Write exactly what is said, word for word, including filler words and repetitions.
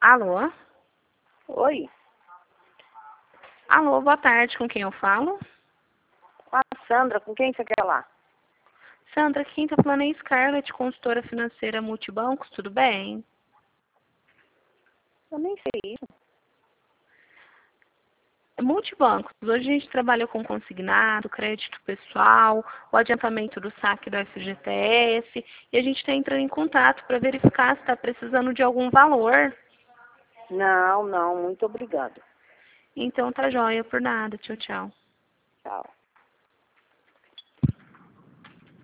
Alô? Oi, Alô, boa tarde, com quem eu falo? com a Sandra, com quem você quer lá? Sandra, quem tá falando é Scarlett, consultora financeira Multibancos, tudo bem? Eu nem sei isso. Multibancos, hoje a gente trabalha com consignado, crédito pessoal, o adiantamento do saque do F G T S, e a gente está entrando em contato para verificar se está precisando de algum valor. Não, não, muito obrigada. Então tá joia, por nada, tchau, tchau. Tchau.